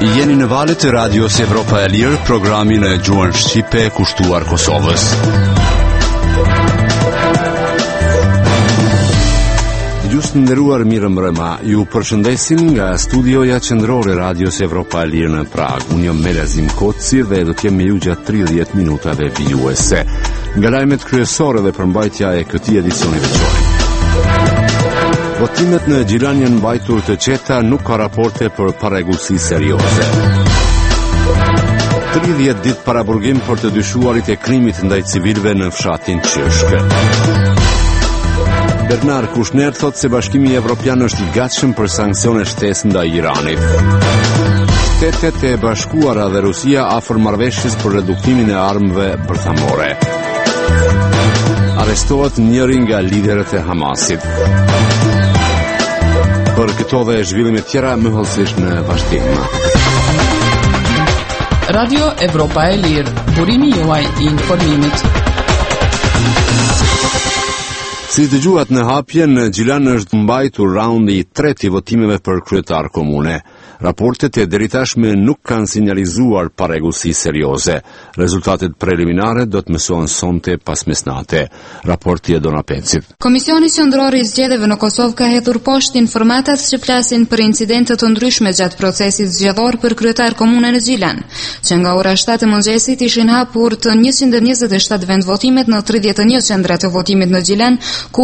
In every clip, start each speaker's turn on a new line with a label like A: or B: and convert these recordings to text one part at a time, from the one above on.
A: Jeni në valët e radios Evropa e Lirë, programin e gjuhën shqipe kushtuar Kosovës. Dëgjues të nderuar, mirëmbrëma. Ju përshëndesim nga studioja qendrore radios Evropa e Lirë në Prag. Unë jam Melazim Koci dhe do të jem me ju gjatë 30 minutave vijuese. Nga lajmet kryesore dhe përmbajtja e këtij edicioni veçor. Votimet në Gjilan janë mbajtur të qeta, nuk ka raporte për parregullsi serioze. 30 ditë para burgim për të dyshuarit e krimit ndaj civilëve në fshatin Qëshk. Bernard Kouchner thot se Bashkimi Evropian është i gatshëm për sanksione shtesë ndaj Iranit. Shtetet e Bashkuara dhe Rusia afër marrëveshjes për reduktimin e armëve bërthamore. Arrestohet njëri nga liderët e Hamasit. Për këto dhe zhvillime tjera më hollësisht në vazhdim.
B: Radio Evropa e Lirë, burimi juaj i informimit.
A: Si dëgjuat në hapje, në Gjilan është mbajtur raundi i tretë i votimeve për kryetar komune. Raportet e deritashme nuk kanë sinjalizuar parregullsi serioze. Rezultatet preliminare do të mësohen sonte pas mesnate. Raporti e Dona Pecit.
C: Komisioni Qendror i Zgjedhjeve në Kosovë ka hedhur poshtë informatat që flasin për incidente të ndryshme gjatë procesit zgjedhor për kryetar komune në Gjilan, që nga ora 7 e mëngjesit ishin hapur të 127 vendvotimet në 31 qendra të votimit në Gjilan, ku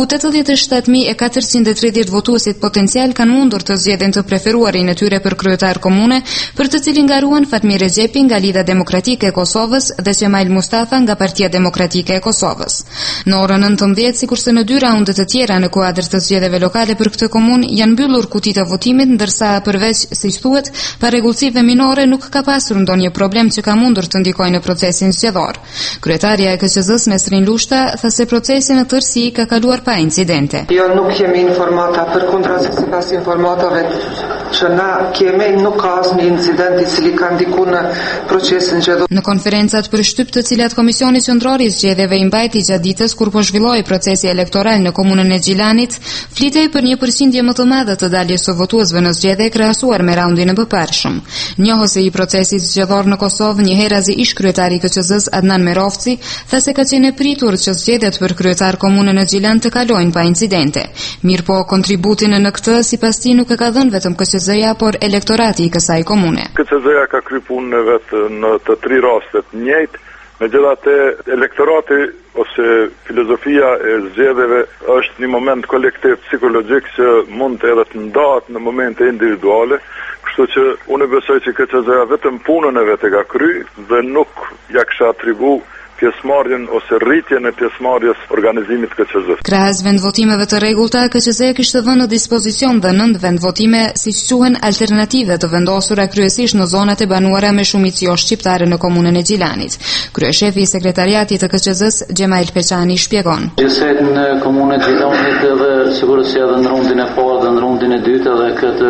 C: 87.430 votuesit potencial kanë mundur të zgjedhin të preferuarin e tyre për kryetar komune, për të cilin ngaruan Fatmir Recep nga Lidha Demokratike e Kosovës dhe Qemail Mustafa nga Partia Demokratike e Kosovës. Në orën 19, sikurse në 2 raunde të tjera në kuadër të zgjedhjeve lokale për këtë komunë, janë mbyllur kutitë e votimit, ndërsa përveç, siç thuhet, parregullsive minore nuk ka pasur ndonjë problem që ka mundur të ndikojë në procesin zgjedhor. Kryetaria e KQZ-s Nesrin Lushta tha se procesi në tërësi ka kaluar pa incidente.
D: Jo, nuk jemi informata, përkundrazi sipas informatave që na kemi, nuk ka asnjë incident i cili ka ndikuar në procesin zgjedhor.
C: Në konferencat për shtyp të cilat Komisioni Qendror i Zgjedhjeve i mbajti gjatë ditës kur po zhvilloi procesi elektoral në komunën e Gjilanit, flitej për një përqindje më të madhe të daljes së votuesve në zgjedhje krahasuar me raundin e mëparshëm. Njohësi i procesit zgjedhor në Kosovë, njëherëzi ish kryetari i KQZ-s Adnan Merovci, tha se ka qenë pritur që zgjedhjet për kryetar komune në Gjilan të kalojnë pa incidente. Mirpo kontributin në këtë sipas tij nuk e ka dhënë vetëm KQZ-ja, por elektorati i kësaj komune.
E: KQZ-ja ka kryer punën vet në të 3 rastet njëjtë, megjithatë elektorati ose filozofia e zgjedhjeve është një moment kolektiv psikologjik që mund të edhe të ndahet në momente individuale, kështu që unë besoj që KQZ-ja vetëm punën e vet e ka kryer dhe nuk ja kisha atribuar pjesëmarrjen ose rritjen e pjesëmarrjes organizimit KQZ.
C: Krahas vendvotimeve të rregullta, KQZ kishte vënë në dispozicion dhe 9 vendvotime, siç quhen alternative të vendosura kryesisht në zonat e banuara me shumicë jo shqiptare në komunën e Gjilanit. Kryeshefi i sekretariatit të KQZ-s Xhemail Peçani shpjegon.
F: Gjithsej në komunën e Gjilanit edhe sigurisht edhe në rundin e parë dhe në rundin e dytë edhe këtë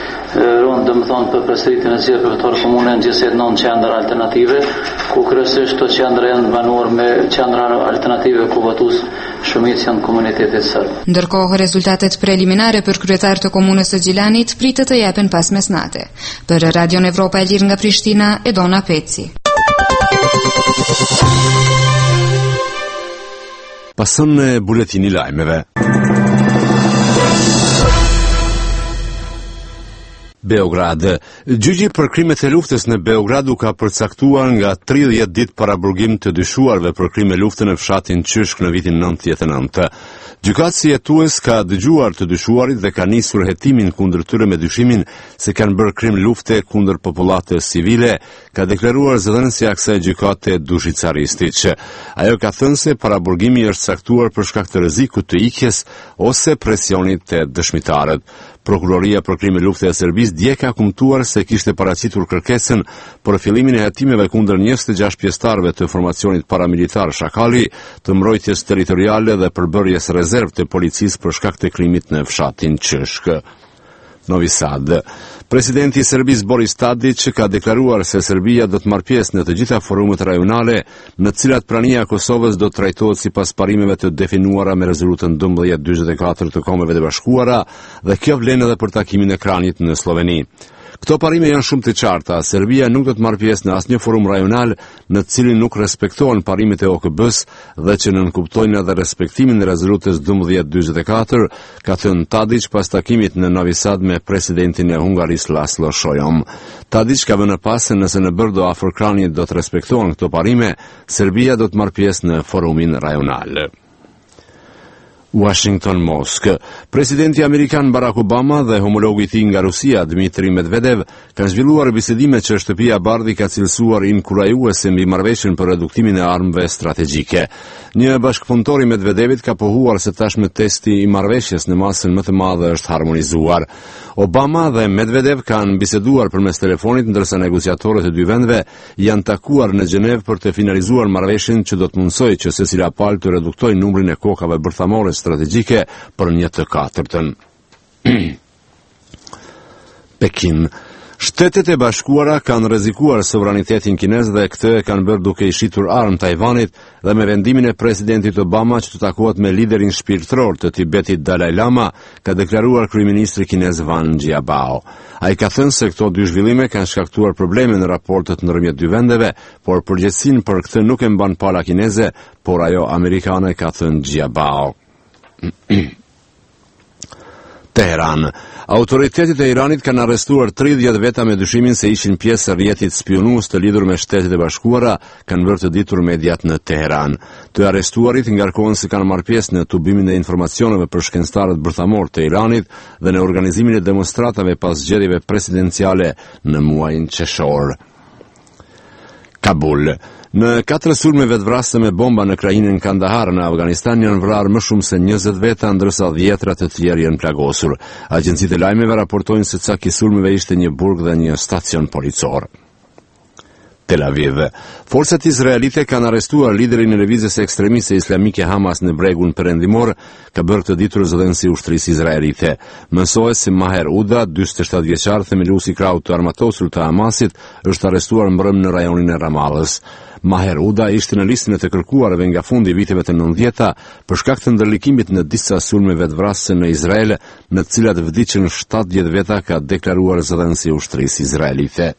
F: rundë, dhe më thonë për përsëritjen e zgjedhjeve përvetor komune në gjithsej 9 qendra alternative, ku kryesisht të qendra janë banuar me qendra alternative ku votues shumica janë komunitetet serb.
C: Ndërkohë, rezultatet preliminare për kryetar të komunës së Gjilanit pritet të japen pas mesnate. Për Radio Evropa e Lirë nga Prishtina, Edona Peci.
A: Pason në buletini lajmeve. Beograd. Gjyqi për krimet e luftës në Beograd u ka përcaktuar nga 30 ditë para burgim të dyshuarve për krime lufte në fshatin Qëshk në vitin 99. Gjykatësi hetues ka dëgjuar të dyshuarit dhe ka nisur hetimin kundër tyre me dyshimin se kanë bërë krim lufte kundër popullatës civile, ka deklaruar zëdhënësja kësaj gjykate Dušica Ristić. Ajo ka thënë se paraburgimi është caktuar për shkak të rrezikut të ikjes ose presionit të dëshmitarët. Prokuroria për krime lufte e Serbisë dje ka kumtuar se kishte paraqitur kërkesën për fillimin e hetimeve kundër 26 pjesëtarëve të formacionit paramilitar Shakali, të mbrojtjes territoriale dhe përbërjes rezervë të policisë për shkak të krimit në fshatin Qëshk. Novi Sad. Presidenti i Serbisë Boris Tadić ka deklaruar se Serbia do të marrë pjesë në të gjitha forumet rajonale në të cilat prania e Kosovës do të trajtohet sipas parimeve të definuara me rezolutën 1244 të Kombeve të Bashkuara dhe kjo vlen edhe për takimin e Kranjit në Sloveni. Këto parime janë shumë të qarta. Serbia nuk do të marrë pjesë në asnjë forum rajonal në të cilin nuk respektohen parimet e OKB-s dhe që nënkuptojnë edhe respektimin e rezolutës 1244, ka thënë Tadić pas takimit në Novi Sad me presidentin e Hungarisë Laszlo Šojom. Tadić ka vënë pas se nëse në bërdo afërkrani do të respektohen këto parime, Serbia do të marrë pjesë në forumin rajonal. Washington Moskë. Presidenti amerikan Barack Obama dhe homologu i tij nga Rusia, Dmitri Medvedev, kanë zhvilluar bisedime që Shtëpia e Bardhë ka cilësuar inkurajuese mbi marrëveshjen për reduktimin e armëve strategjike. Një bashkëpunëtor i Medvedevit ka pohuar se tashmë testi i marrëveshjes në masën më të madhe është harmonizuar. Obama dhe Medvedev kanë biseduar përmes telefonit, ndërsa negociatorët e dy vendeve janë takuar në Gjenevë për të finalizuar marrëveshjen që do të mundsojë që secila palë të reduktojë numrin e kokave bërthamore strategjike për një të katërtën. Pekin. Shtetet e Bashkuara kanë rrezikuar sovranitetin kinez dhe këtë e kanë bërë duke i shitur armë Tajvanit dhe me vendimin e presidentit Obama që të takohet me liderin shpirtëror të Tibetit Dalai Lama, ka deklaruar kryeministri kinez Wan Jiabao. Ai ka thënë se këto dy zhvillime kanë shkaktuar probleme në raportet ndërmjet dy vendeve, por përgjegjësinë për këtë nuk e mban pala kineze, por ajo amerikane, ka thënë Jiabao. Teheran. Autoritetet e Iranit kanë arrestuar 30 veta me dyshimin se ishin pjesë e rrjetit spionues të lidhur me Shtetet e Bashkuara, kanë vërë të ditur mediat në Teheran. Të arrestuarit ngarkohen se kanë marrë pjesë në tubimin e informacioneve për shkencëtarët bërthamor të Iranit dhe në organizimin e demonstratave pas zgjedhjeve presidenciale në muajin qershor. Kabul. Në 4 sulmeve të vrasë me bomba në krajinën Kandahar në Afganistan janë vrarë më shumë se 20 veta, ndërsa 10 të tjerë janë plagosur. Agjencitë e lajmeve raportojnë se cak i sulmeve ishte një burg dhe një stacion policor. Tel Aviv. Forcat izraelite kanë arrestuar liderin e lëvizjes ekstremiste islamike Hamas në bregun perëndimor, ka bërë këtë ditur zëdhënësi i ushtrisë izraelite. Mësohet se Maher Uda, 47 vjeçar, themeluesi i krahut të armatosur të Hamasit, është arrestuar mbrëm në rajonin e Ramallës. Maher Uda ishte në listën e të kërkuarve nga fundi i viteve të 90-ta për shkak të ndërlikimit në disa sulmeve të vrasëse në Izrael, në të cilat vdiqën 70 veta, ka deklaruar zëdhënësi i ushtrisë izraelite.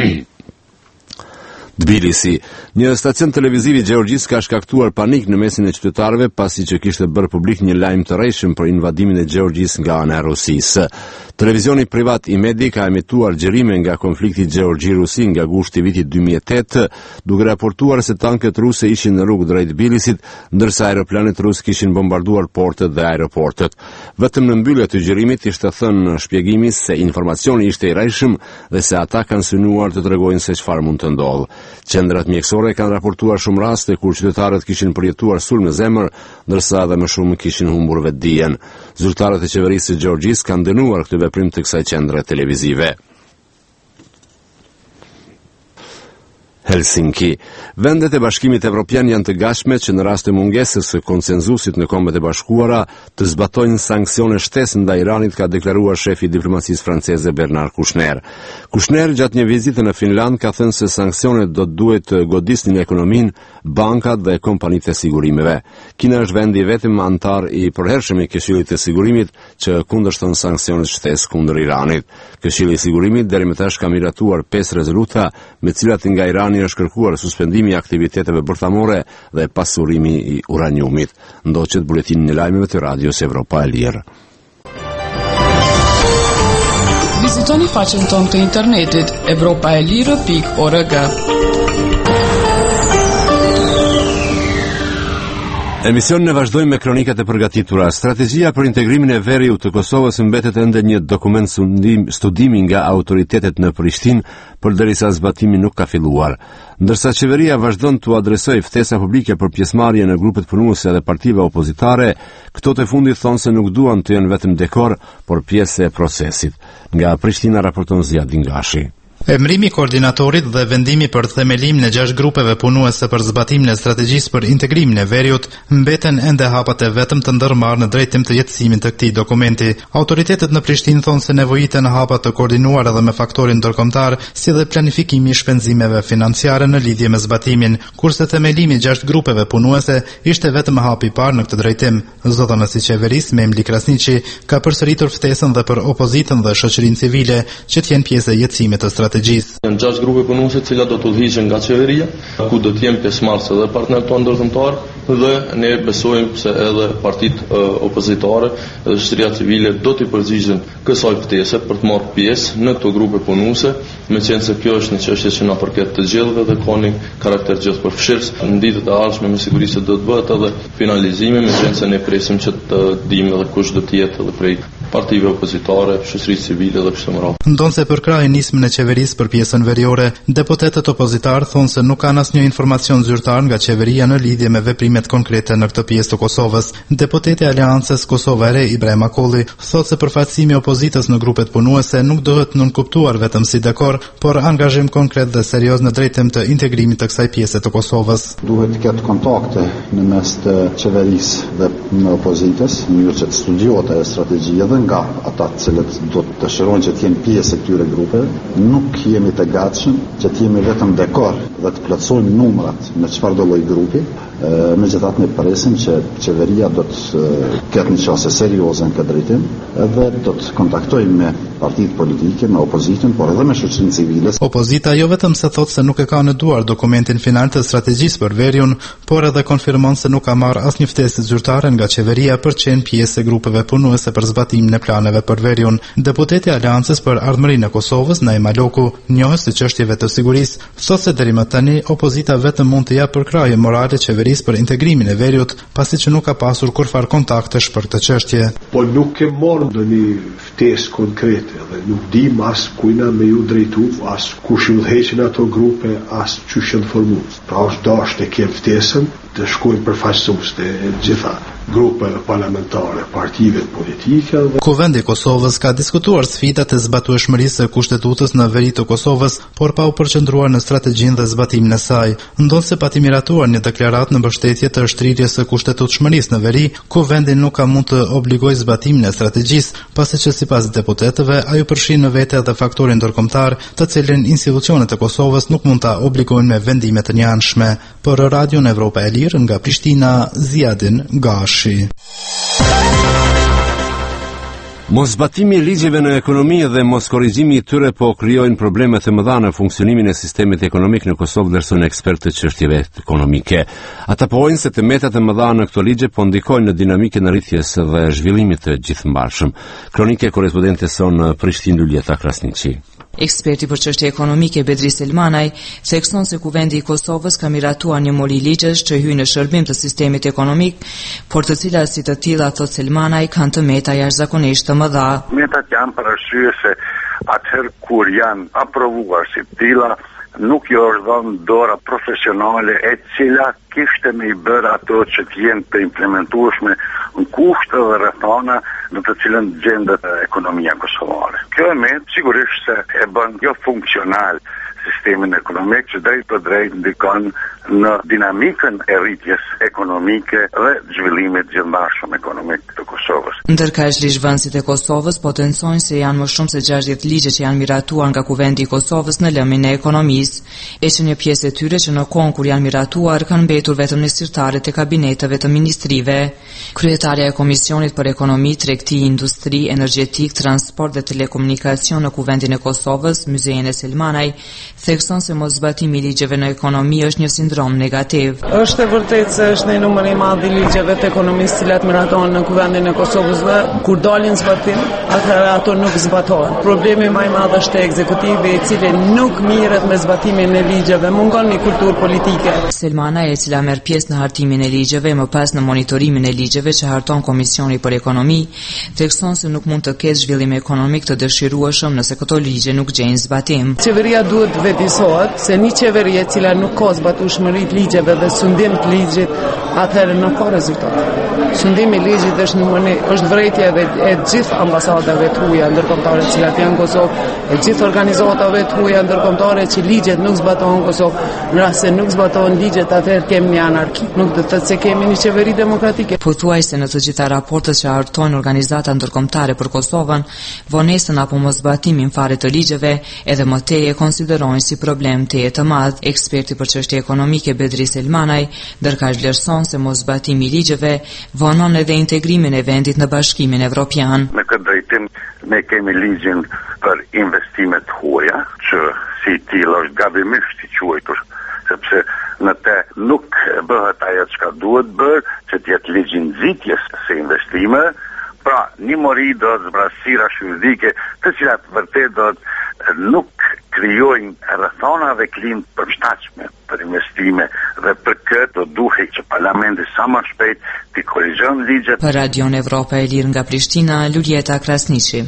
A: Tbilisi. Një stacion televiziv i Gjeorgjisë ka shkaktuar panik në mesin e qytetarëve pasi që kishte bërë publik një lajm të rrejshëm për invadimin e Gjeorgjisë nga ana e Rusisë. Televizioni privat i Medi ka emituar gjerime nga konflikti Gjeorgji-Rusi nga gushti i vitit 2008, duke raportuar se tanket ruse ishin në rrugë drejt Tbilisit, ndërsa aeroplanet rus kishin bombarduar portet dhe aeroportet. Vetëm në mbyllje të gjerimit ishte thënë në shpjegimi se informacioni ishte i rrejshëm dhe se ata kanë synuar të tregojnë se çfarë mund të ndodhë. Qendrat mjekësore kanë raportuar shumë raste kur qytetarët kishin përjetuar sulm në zemër, ndërsa edhe më shumë kishin humbur vetdijen. Zyrtarët e qeverisë së Gjeorgjisë kanë dënuar këtë veprim të kësaj qendre televizive. Helsinki. Vendet e Bashkimit Evropian janë të gatshme që në rast të mungesës së konsenzusit në Kombet e Bashkuara të zbatojnë sanksione shtesë ndaj Iranit, ka deklaruar shefi i diplomacisë franceze Bernard Kouchner. Kouchner gjatë një vizite në Finland ka thënë se sanksionet do të duhet të godisnin ekonominë, bankat dhe kompanitë e sigurimeve. Kina është vendi vetëm antar i përhershëm i Këshillit të Sigurimit që kundërshton sanksionet shtesë kundër Iranit. Këshilli i Sigurimit deri më tash ka miratuar 5 rezoluta me të cilat nga Irani është kërkuar suspendimi i aktiviteteve bërthamore dhe pasurimi i uraniumit. Ndoqet buletinin e lajmeve të Radios Evropa e Lirë.
B: Vizitoni faqen tonë të internetit evropaelire.org.
A: Emisionin e vazhdojmë me kronikat e përgatitura. Strategjia për integrimin e veriut të Kosovës mbetet ende një dokument studimi nga autoritetet në Prishtinë, përderisa zbatimi nuk ka filluar. Ndërsa qeveria vazhdon të adresojë ftesa publike për pjesëmarrje në grupet punuese dhe partive opozitare, këto të fundit thonë se nuk duan të jenë vetëm dekor, por pjesë e procesit. Nga Prishtina raporton Ziad Dingashi.
G: Emrimi I koordinatorit dhe vendimi për themelimin e 6 grupeve punuese për zbatimin e strategjisë për integrimin e veriut mbeten ende hapat e vetëm të ndërmarrë në drejtim të jetësimit të këtij dokumenti. Autoritetet në Prishtinë thonë se nevojiten hapa të koordinuara dhe me faktorin ndërkombëtar, si dhe planifikimi I shpenzimeve financiare në lidhje me zbatimin, kurse themelimi I 6 grupeve punuese ishte vetëm hapi I parë në këtë drejtim. Zotënësi I qeverisë Memli Krasniqi ka përsëritur ftesën dhe për opozitën dhe shoqërinë civile që të jenë pjesë e jetësimit të strategjisë.
H: Janë 6 grupe punuese të cilat do të udhëhiqen nga qeveria, ku do të jenë pjesëmarrëse dhe partnerët tonë ndërkombëtar dhe ne besojmë se edhe partitë opozitare dhe shoqëria civile do të përgjigjen kësaj ftese për të marrë pjesë në këto grupe punuese, meqense kjo është një çështje që na përket të gjithëve dhe ka një karakter gjithëpërfshirës. Në ditët e ardhshme me siguri se do të bëhet edhe finalizimi, meqense ne presim që të dimë edhe kush do të jetë edhe prej partive opozitare, shoqërisë civile dhe kështu me radhë.
G: Ndonse për krahë nismën e qeverisë për pjesën veriore, deputetët opozitar thonë se nuk kanë asnjë informacion zyrtar nga qeveria në lidhje me veprimet konkrete në këtë pjesë të Kosovës. Deputeti I Aleancës Kosova e Re Ibrahim Akolli thotë se përfaqësimi I opozitës në grupet punuese nuk duhet nënkuptuar vetëm si dekor, por angazhim konkret dhe serioz në drejtim të integrimit të kësaj pjese të Kosovës.
I: Duhet të ketë kontakte në mes të qeverisë dhe në opozitës, në mënyrë që të studiohet ajo strategjia dhe nga ata të cilët do të dëshirojnë që të jenë pjesë e këtyre grupeve, nuk jemi të gatshëm që të jemi vetëm dekor dhe të plotësojmë numrat në çfarëdo lloj grupi. Megjithatë ne presim që qeveria do të ketë një çështje serioze në këtë drejtim dhe do të kontaktojmë me partitë politike, me opozitën, por edhe me shoqërinë civile.
G: Opozita jo vetëm se thotë se nuk e ka në duar dokumentin final të strategjisë për veriun, por edhe konfirmon se nuk ka marrë asnjë ftesë zyrtare nga qeveria për të qenë pjesë e grupeve punuese për zbatimin e planeve për veriun. Deputeti I Aleancës për Ardhmërinë e Kosovës, Naim Aloku, njohës të çështjeve të sigurisë, thotë se deri më tani opozita vetëm mund të japë përkrahje morale qeverisë për integrimin e veriut, pasi që nuk ka pasur kurfar kontaktesh për këtë çështje.
J: Po nuk e morëm ndonjë ftesë konkrete dhe nuk dim as kujna me ju drejtu, as kush ju udhëheqin ato grupe, as çush janë formuar. Pra është dashur të kem ftesën të shkojnë përfaqësues të gjitha grupeve parlamentare, partive politike.
G: Kuvendi I Kosovës ka diskutuar sfidat e zbatueshmërisë së kushtetutës në veri të Kosovës, por pa u përqendruar në strategjinë dhe zbatimin e saj. Ndonse pa të miratuar një deklaratë në mbështetje të shtrirjes së kushtetutshmërisë në veri, kuvendi nuk ka mund të obligojë zbatimin e strategjisë, pasi që sipas deputetëve ajo përfshin në vete edhe faktorin ndërkombëtar, të cilin institucionet e Kosovës nuk mund ta obligojnë me vendime të njëanshme. Për Radion Evropa e Lirë nga Prishtina, Ziadin Gashi.
A: Mosbatimi I ligjeve në ekonomi dhe mos korrigjimi I tyre po krijojnë probleme të mëdha në funksionimin e sistemit ekonomik në Kosovë, vlerësojnë ekspertë të çështjeve ekonomike. Ata pohojnë se temetat e mëdha në këto ligje po ndikojnë në dinamikën e rritjes dhe zhvillimit të gjithëmbarshëm. Kronike korrespondente son në Prishtinë Luljeta Krasniqi.
K: Eksperti për çështje ekonomike Bedri Selmanaj thekson se kuvendi I Kosovës ka miratuar një mori ligjesh që hyjnë në shërbim të sistemit ekonomik, por të cilat si të tilla, thot Selmanaj, kanë të meta jashtëzakonisht të mëdha.
E: Metat janë për arsye se atëherë kur janë aprovuar si të tilla, nuk jo është dhënë dora profesionale e cila kishte me I bërë ato që të jenë të implementueshme në kushte dhe rrethana në të cilën gjendet ekonomia kosovare. Kjo sigurisht se e bën jo funksional sistemin ekonomik që drejt për drejt ndikon në dinamikën e rritjes ekonomike dhe zhvillimit gjithëmbashëm ekonomik të Kosovës.
K: Ndërkaq ligjvënësit e Kosovës potencojnë se janë më shumë se 60 ligje që janë miratuar nga kuvendi I Kosovës në lëmin e ekonomisë, e që një pjesë e tyre që në kohën kur janë miratuar kanë mbetur vetëm në sirtarët e kabineteve të ministrive. Kryetarja e Komisionit për Ekonomi, Tregti, Industri, Energjetik, Transport dhe Telekomunikacion në kuvendin e Kosovës, Myzejene Selmanaj, thekson se mosbatimi I ligjeve në ekonomi është një sindrom negativ.
L: Është e vërtetë se është një numër I madh I ligjeve të ekonomisë të cilat miratohen në kuvendin e Kosovës dhe kur dalin zbatim, atëherë ato nuk zbatohen. Problemi më I madh është ekzekutivi I cili nuk mirret me zbatimin e ligjeve, mungon një kulturë politike.
K: Selmana, e cila merr pjesë në hartimin e ligjeve, më pas në monitorimin e ligjeve që harton Komisioni për Ekonomi, thekson se nuk mund të ketë zhvillim ekonomik të dëshirueshëm nëse këto ligje nuk gjejnë zbatim.
L: Qeveria duhet vetisohet se një qeveri e cila nuk ka zbatueshmëri të ligjeve dhe sundim të ligjit, atëherë nuk ka rezultat. Sundimi I ligjit është vrejtje e gjithë ambasadave të huaja ndërkombëtare të cilat janë në Kosovë, e gjithë organizatave të huaja ndërkombëtare që ligjet nuk zbatohen në Kosovë. Në rast se nuk zbatohen ligjet, atëherë kemi një anarki. Nuk do të thotë se kemi një qeveri demokratike.
K: Pothuajse në të gjitha raportet që artojnë organizata ndërkombëtare për Kosovën, vonesën apo mosbatimin fare të ligjeve edhe më tej e konsiderojnë si problem të madh. Eksperti për çështje ekonomike Bedri Selmanaj ndërkaq vlerëson se mosbatimi i ligjeve vonon edhe integrimin e vendit në Bashkimin Evropian.
M: Në këtë drejtim ne kemi ligjin për investimet huaja, që si tillë është gabimisht i quajtur, sepse në te nuk bëhet ajo çka duhet bërë, që t'jetë ligji nxitjes së investime. Pra, një mori do të zbrasira juridike, të cilat vërtet do të nuk krijojnë rrethona dhe klimë përshtatshme për investime, dhe për këtë duhet që Parlamenti sa më shpejt të korrigjon ligjet.
K: Për Radion Evropa e Lirë nga Prishtina, Luljeta Krasniqi.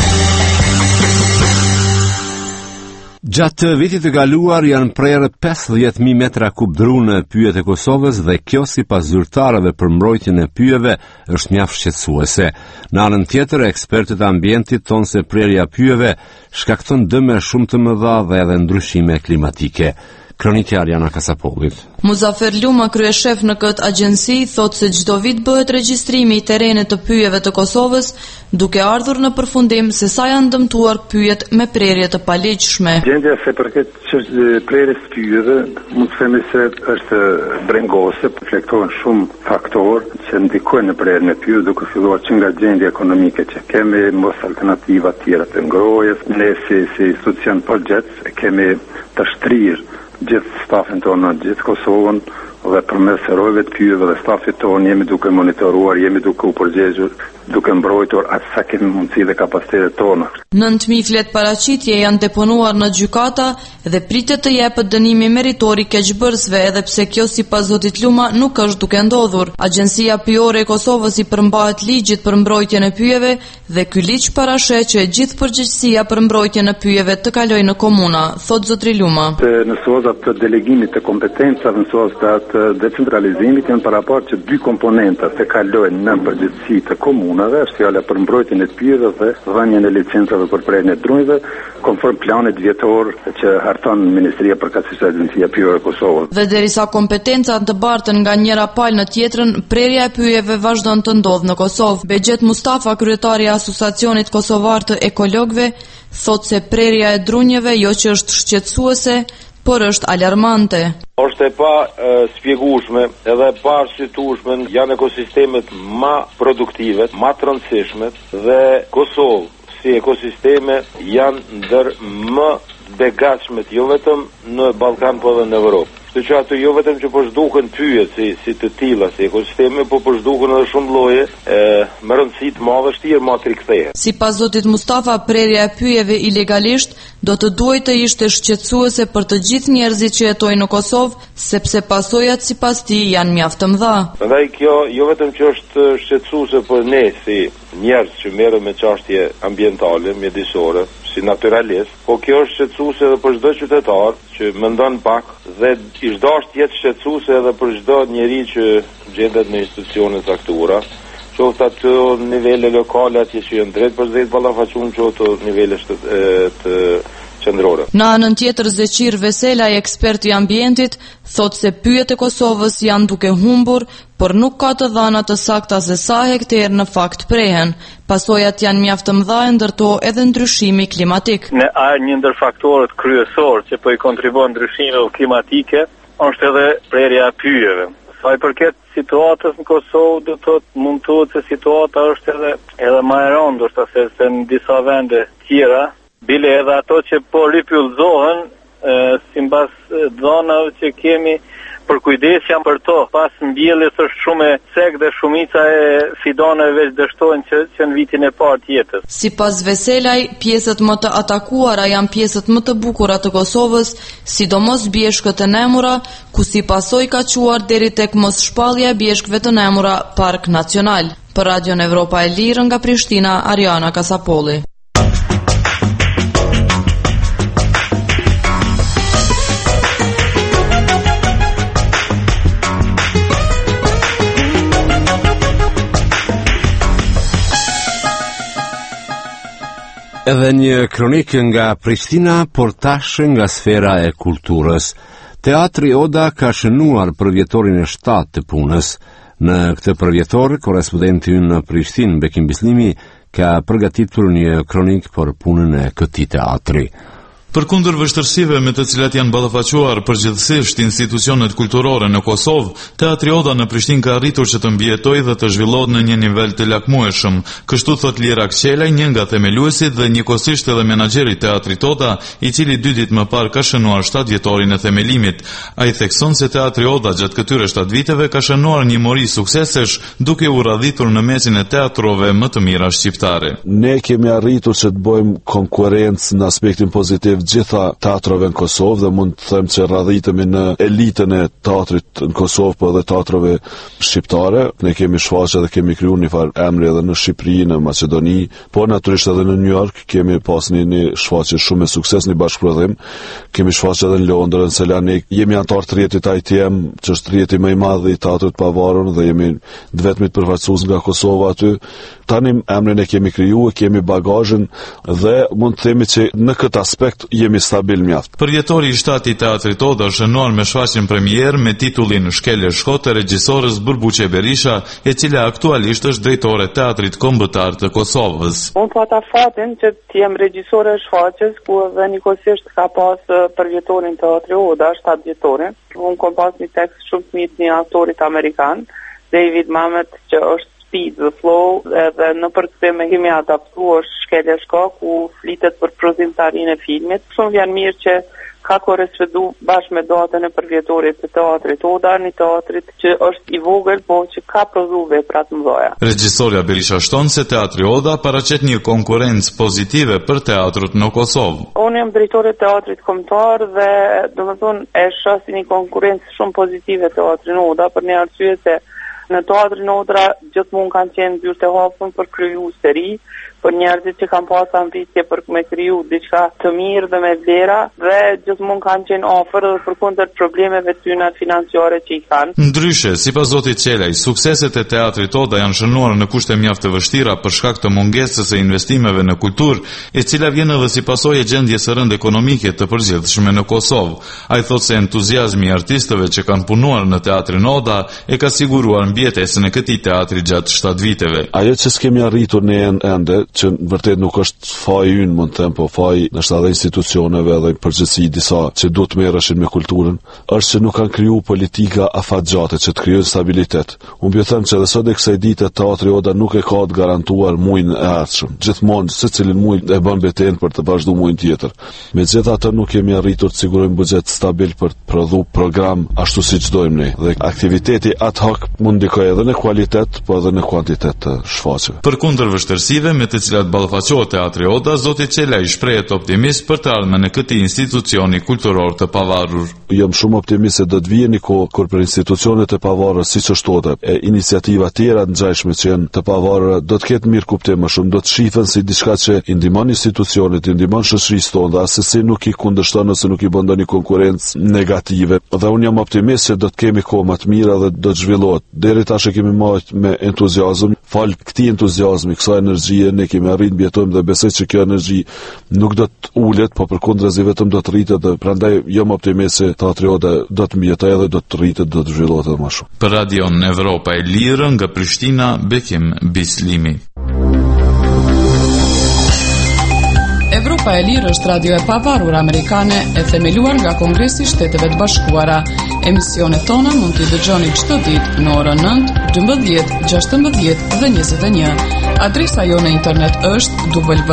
A: Gjatë vitit të kaluar janë prerë 50.000 metra kub dru në pyjet e Kosovës dhe kjo sipas zyrtarëve për mbrojtjen e pyjeve është mjaft shqetësuese. Në anën tjetër, ekspertët e ambientit thonë se prerja pyjeve shkakton dëme shumë të mëdha dhe edhe ndryshime klimatike. Kronikja Ariana Kasapollit.
N: Muzafer Luma, kryeshef në këtë agjenci, thot se çdo vit bëhet regjistrimi i terrenit të pyjeve të Kosovës, duke ardhur në përfundim se sa janë dëmtuar pyjet me prerje të paligjshme.
O: Gjendja se përket prerjes pyjeve, mund të themi se është brengose, reflektohen shumë faktorë që ndikojnë në prerjen e pyjeve, duke filluar që nga gjendja ekonomike që kemi, mos alternativa tjera të ngrojes, ne si institucion përgjithës kemi të shtrirë gjithë stafin tonë në gjithë Kosovën dhe përmes herojve të pyjeve dhe stafit tonë jemi duke monitoruar, jemi duke u përgjegjur, duke mbrojtur atë sa kemi mundësi dhe kapacitetet tona.
N: 9.000 flet paraqitje janë deponuar në gjykata dhe pritet të jepet dënimi meritor i keqbërësve, edhe pse kjo sipas zotit Luma nuk është duke ndodhur. Agjencia Pyjore e Kosovës i përmbahet ligjit për mbrojtjen e pyjeve dhe ky ligj parasheh që e gjithë përgjegjësia për mbrojtjen e pyjeve të kalojë në komuna, thot zotri Luma.
O: Në sozat të delegimit të kompetencave, në sozat të decentralizimit janë parapar që dy komponenta të kalojnë në përgjegjësi të komunave, është fjala për mbrojtjen e pyjeve dhe dhënien e licencave për prerjen e drunjve, konform planit vjetor që harton Ministria Përkatësisë e Agjencia Pyjore e Kosovës.
N: Dhe derisa kompetencat të bartën nga njëra palë në tjetrën, prerja e pyjeve vazhdon të ndodhë në Kosovë. Begjet Mustafa, kryetari i Asociacionit Kosovar të Ekologëve, thot se prerja e drunjeve jo që është shqetësuese, por është alarmante.
P: Është e pa spjegueshme edhe e pa arsyetueshme, janë ekosistemet më produktive, më të rëndësishme dhe Kosovë si ekosisteme janë ndër më begatshmet jo vetëm në Ballkan por edhe në Evropë. Kështu që ato jo vetëm që po zhduken pyjet si të tilla si ekosisteme, po zhduken edhe shumë lloje me rëndësi të madhe vështirë ma të rikthehet.
N: Sipas zotit Mustafa, prerja e pyjeve ilegalisht do të duhet të ishte shqetësuese për të gjithë njerëzit që jetojnë në Kosovë, sepse pasojat sipas tij janë mjaft të mëdha.
P: Prandaj kjo jo vetëm që është shqetësuese për ne si njerëz që merren me çështje ambientale, mjedisore, si naturalist, po kjo është shqetësuese edhe për çdo qytetar që mendon pak dhe i dashur të jetë shqetësuese edhe për çdo njeri që gjendet në institucione të caktuara, qoftë ato nivele lokale atje që janë drejt për drejt ballafaqum, qoftë nivele të qendrore.
N: Në anën tjetër, Zeqir Veselaj, ekspert i ambientit, thot se pyjet e Kosovës janë duke humbur, por nuk ka të dhëna të sakta se sa hektar në fakt prehen. Pasojat janë mjaft të mëdha, ndërto edhe ndryshimi klimatik.
Q: Në një ndër faktorët kryesor që po i kontribuon ndryshimeve klimatike është edhe prerja e pyjeve. Sa i përket situatës në Kosovë, do të thotë mund të thuhet se situata është edhe më e rëndë, ndoshta se në disa vende tjera, bile edhe ato që po ripyllzohen, sipas dhënave që kemi për kujdesja për to, pas mbjelljes është shumë e cek dhe shumica e fidaneve veç dështojnë që në vitin e parë të jetës.
N: Sipas Veselaj, pjesët më të atakuara janë pjesët më të bukura të Kosovës, sidomos bjeshkët e nemura, ku si pasojë ka quar deri tek mos shpallja e bjeshkëve të nemura Park Nacional. Për Radion Evropa e Lirë nga Prishtina, Ariana Kasapolli.
A: Edhe një kronik nga Prishtina, por tash nga sfera e kulturës. Teatri Oda ka shënuar përvjetorin e 7 të punës. Në këtë përvjetor, korespondenti ynë në Prishtinë, Bekim Bislimi, ka përgatitur një kronik për punën e këtij teatri.
R: Përkundër vështirësive me të cilat janë ballafaquar përgjithsisht institucionet kulturore në Kosovë, Teatri Oda në Prishtinë ka arritur që të mbijetojë dhe të zhvillohet në një nivel të lakmueshëm. Kështu thot Lira Kqelaj, një nga themeluesit dhe njëkohësisht edhe menaxheri i Teatrit Oda, i cili 2 ditë më parë ka shënuar 7 vjetorin e themelimit. Ai thekson se Teatri Oda gjatë këtyre 7 viteve ka shënuar një mori suksesesh, duke u radhitur në mesin e teatrove më të mira shqiptare.
S: Ne kemi arritur që të bëjmë konkurrencë në aspektin pozitiv gjitha teatrove në Kosovë dhe mund të them që radhitemi në elitën e teatrit në Kosovë, po edhe teatrove shqiptare. Ne kemi shfaqje dhe kemi krijuar një farë emri edhe në Shqipëri, në Maqedoni, po natyrisht edhe në New York kemi pas një shfaqje shumë me sukses, një bashkëprodhim. Kemi shfaqje edhe në Londër, në Selanik. Jemi antar të rrjetit ITM, që është rrjeti më i madh i teatrit pavarur dhe jemi vetëm të përfaqësues nga Kosova aty. Tani emrin e kemi krijuar, kemi bagazhin dhe mund të themi që në këtë aspekt jemi stabil mjaft.
R: Përvjetori i 7 i Teatrit Oda shënuar me shfaqjen premier me titullin Shkelje Shkote, regjisores Burbuqe Berisha, e cila aktualisht është drejtore Teatrit Kombëtar të Kosovës.
T: Unë pata fatin që të jem regjisore e shfaqjes, ku edhe njëkohësisht ka pas përvjetorin Teatri Oda, 7 vjetorin. Unë kom pas një tekst shumë të mirë një aktorit amerikan, David Mamet, që është Speed the Flow, edhe në përkthim e kemi adaptuar Shkelje Shkote, ku flitet për prodhimtarinë e filmit. Shumë vjen mirë që ka korrespondu bashkë me datën e përvjetorit të Teatrit Oda, një teatrit që është i vogël, po që ka prodhuar vepra të mëdha.
R: Regjisorja Berisha shton se Teatri Oda paraqet një konkurrencë pozitive për teatrut në Kosovë.
T: Unë jam drejtore Teatrit Kombëtar dhe domethënë e shoh si një konkurrencë shumë pozitive Teatrin Oda për një arsye se në Teatrin Oda gjithmonë kanë qenë dyert e hapur për kriju seri, për njerëzit që kanë pas ambicje për me kriju diçka të mirë dhe me vlera, dhe gjithmonë kanë qenë afër dhe përkundër problemeve tyre financiare që i kanë.
R: Ndryshe, sipas zotit Qelaj, sukseset e Teatrit Oda janë shënuar në kushte mjaft të vështira për shkak të mungesës së investimeve në kulturë, e cila vjen edhe si pasojë e gjendjes së rëndë ekonomike të përgjithshme në Kosovë. Ai thotë se entuziazmi i artistëve që kanë punuar në Teatrin Oda e ka siguruar mbjetesën e këtij teatri gjatë 7 viteve.
S: Ajo që s'kemi arritur ne ende, që në vërtet nuk është faji ynë, mund të them, po faji është edhe institucioneve dhe përgjithësi disa që duhet të merreshin me kulturën, është që nuk kanë kriju politika afatgjate që të krijojnë stabilitet. Unë bëj them që edhe sot e kësaj dite Teatri Oda nuk e ka të garantuar muajin e ardhshëm. Gjithmonë secilin muaj e bën beten për të vazhduar muajin tjetër. Megjithatë nuk kemi arritur të sigurojmë buxhet stabil për të prodhuar program ashtu siç dojmë ne. Dhe aktiviteti ad hoc mund ndikojë edhe në kualitet, po edhe në kuantitet të shfaqjeve.
R: Përkundër vështirësive me të cilat ballafaqohet Teatri Oda, zoti Qelaj shprehet optimist për të ardhmen e këtij institucioni kulturor të pavarur.
S: Jam shumë optimist se do të vijë një kohë kur për institucionet e pavarura siç është Oda, e iniciativa tjera ngjashme që janë të pavarura do të ketë mirë kuptim më shumë, do të shihen si diçka që i ndihmon institucionet, i ndihmon shoqërisë tonë, asesi nuk i kundërshton ose nuk i bën ndonjë konkurrencë negative. Dhe unë jam optimist se do të kemi kohë më të mira dhe do të zhvillohet. Deri tash e kemi marrë me entuziazëm, fal këtij entuziazmi, kësaj energjie ne kemi arritur mbijetojmë dhe besoj se kjo energji nuk do të ulet, po përkundrazi vetëm do të rritet dhe prandaj jam optimist se Teatri Oda do të mbijetojë dhe do të rritet, do të zhvillohet edhe më shumë.
R: Për Radion Evropa e Lirë nga Prishtina, Bekim Bislimi.
B: Evropa e Lirë është radio e pavarur amerikane e themeluar nga Kongresi i Shteteve të Bashkuara. Emisionet tona mund t'i dëgjoni çdo ditë në orën 9, 12, 16 dhe 21. Adresa jonë në internet është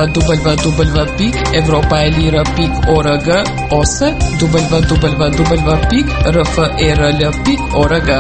B: www.evropaelira.org ose www.rferl.org.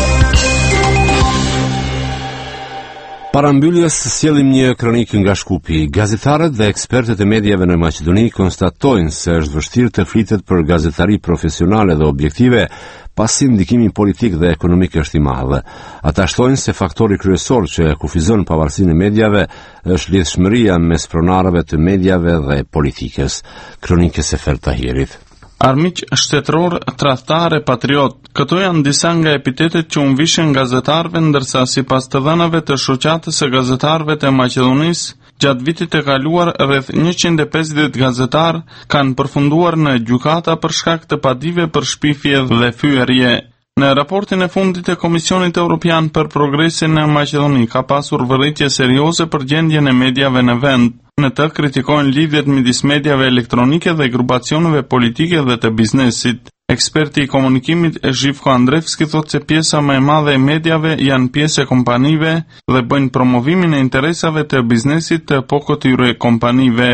A: Para mbylljes sjellim një kronik nga Shkupi. Gazetarët dhe ekspertët e mediave në Maqedoni konstatojnë se është vështirë të flitet për gazetari profesionale dhe objektive pasi ndikimi politik dhe ekonomik është i madh. Ata shtojnë se faktori kryesor që kufizon pavarësinë e mediave është lidhshmëria mes pronarëve të mediave dhe politikës. Kronikës e Fer Tahirit.
U: armiq shtetëror, tradhtar e patriot. Këto janë disa nga epitetet që u vishin gazetarëve, ndërsa sipas të dhënave të shoqatës së gazetarëve të Maqedonisë, gjatë vitit e kaluar rreth 150 gazetar kanë përfunduar në gjykata për shkak të padive për shpifje dhe fyerje. Në raportin e fundit e Komisionit Evropian për Progresin në Maqedoni ka pasur vërejtje serioze për gjendjen e mediave në vend. Në të kritikojnë lidhjet midis mediave elektronike dhe grupacioneve politike dhe të biznesit. Eksperti i komunikimit Zhivko Andrevski thotë se pjesa më e madhe e mediave janë pjesë e kompanive dhe bëjnë promovimin e interesave të biznesit të po këtyre kompanive.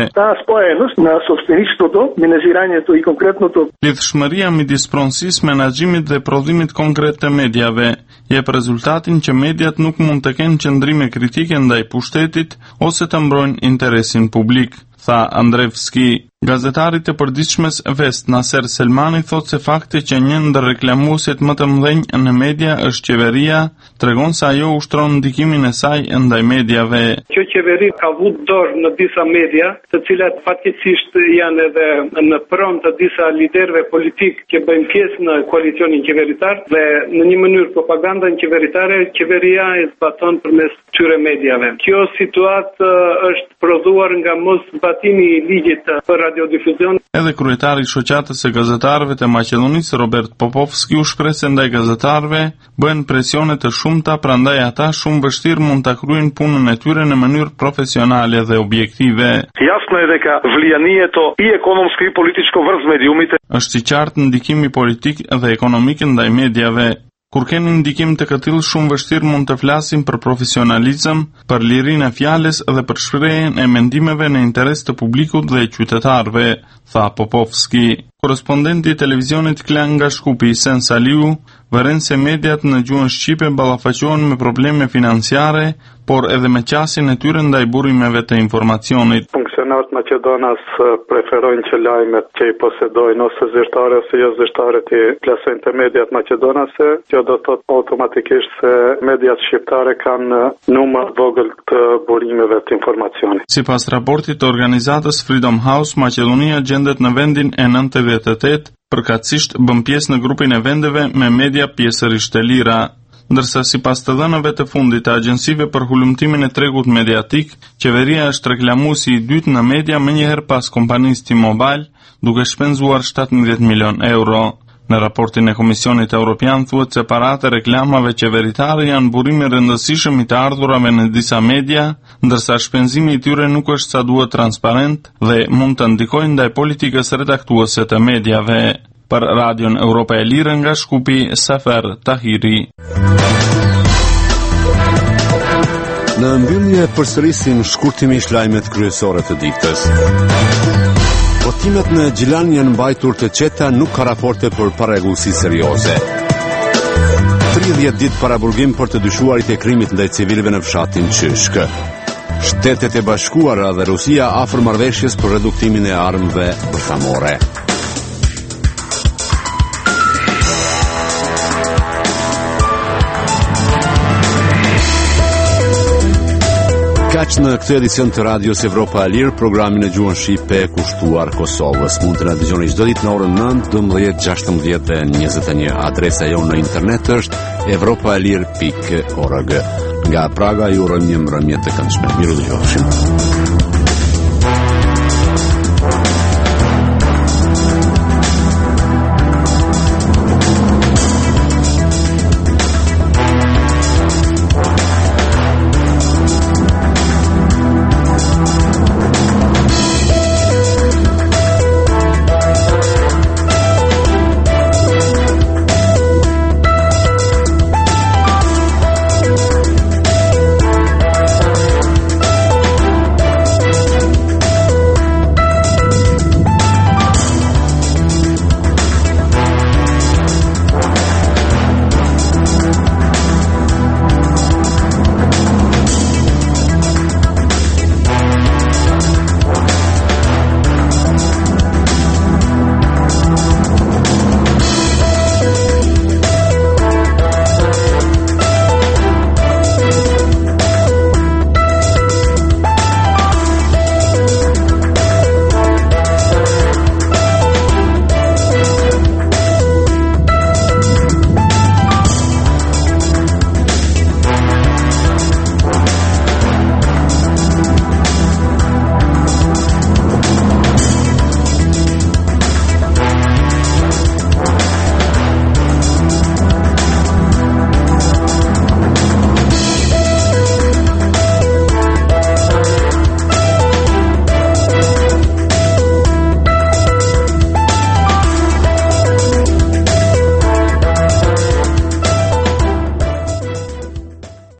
U: Lidhshmëria midis pronësisë, menaxhimit dhe prodhimit konkret të mediave jep rezultatin që mediat nuk mund të kenë qëndrime kritike ndaj pushtetit ose të mbrojnë interesin publik, tha Andrevski. Gazetarit e përditshmes Vest Naser Selmani thotë se fakti që një ndër reklamuesit më të mëdhenj në media është qeveria, tregon se ajo ushtron ndikimin e saj ndaj mediave.
V: Kjo qeveri ka vut dorë në disa media, të cilat fatkeqësisht janë edhe në pronë të disa liderëve politik që bëjnë pjesë në koalicionin qeveritar dhe në një mënyrë propagandën qeveritare, qeveria e zbaton përmes këtyre mediave. Kjo situatë është prodhuar nga mos zbatimi i ligjit për radiodifuzion.
U: Edhe kryetari i shoqatës së gazetarëve të Maqedonisë, Robert Popovski, u shpreh se ndaj gazetarëve bëhen presione të shumta, prandaj ata shumë vështirë mund ta kryejnë punën e tyre në mënyrë profesionale dhe objektive.
W: Jasno je дека влиянието и економско и политичко врз медиумите.
U: Është i qartë ndikimi politik dhe ekonomik ndaj mediave. Kur keni ndikim të këtill, shumë vështirë mund të flasim për profesionalizëm, për lirinë e fjalës dhe për shprehjen e mendimeve në interes të publikut dhe qytetarëve, tha Popovski. Korrespondenti i televizionit Klan nga Shkupi, Sen Saliu, vëren se mediat në gjuhën shqipe ballafaqohen me probleme financiare, por edhe me qasjen e tyre ndaj burrimeve të informacionit.
W: Funksionarët Maqedonas preferojnë që lajmet që i posedojnë ose zyrtare ose jo zyrtare të plasojnë te mediat maqedonase, kjo do të thotë automatikisht se mediat shqiptare kanë numër vogël të burimeve të informacionit.
U: Sipas raportit të organizatës Freedom House, Maqedonia gjendet në vendin e 98, përkatësisht bën pjesë në grupin e vendeve me media pjesërisht të lira. Ndërsa sipas të dhënave të fundit të agjensive për hulumtimin e tregut mediatik, qeveria është reklamuesi i dytë në media menjëherë pas kompanisë T-Mobile, duke shpenzuar 17 milion euro. Në raportin e Komisionit Evropian thuhet se paratë e reklamave qeveritare janë burime rëndësishëm i të ardhurave në disa media, ndërsa shpenzimi i tyre nuk është sa duhet transparent dhe mund të ndikojë ndaj politikës redaktuese të mediave. Për Radion Europa e Lirë nga Shkupi, Safer Tahiri.
A: Në mbyllje përsërisim shkurtimisht lajmet kryesore të ditës. Votimet në Gjilan janë mbajtur të qeta, nuk ka raporte për parregullsi serioze. 30 ditë para burgim për të dyshuarit e krimit ndaj civilëve në fshatin Qyshk. Shtetet e Bashkuara dhe Rusia afër marrëveshjes për reduktimin e armëve bërthamore. Kaq në këtë edicion të radios Evropa e Lirë, programin e gjuhën shqipe kushtuar Kosovës. Mund të na dëgjoni çdo ditë në orën 9, 12, 16 dhe 21. Adresa jonë në internet është europaelir.org. Nga Praga ju urojmë një mbrëmje të këndshme. Miru dëgjofshim.